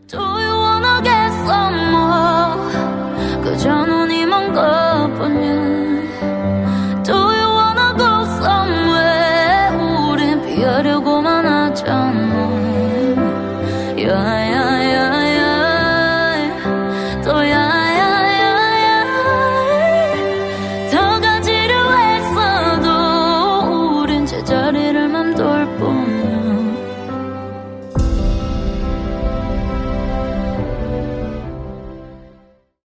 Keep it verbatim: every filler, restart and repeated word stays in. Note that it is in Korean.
Do you wanna get some more? 그저 눈이 먼 것뿐이야. Do you wanna go somewhere? 우린 피하려고만 하잖아. 야야야야 또 야야야야 더 가지려 했어도 우린 제자리를 맘돌 뿐.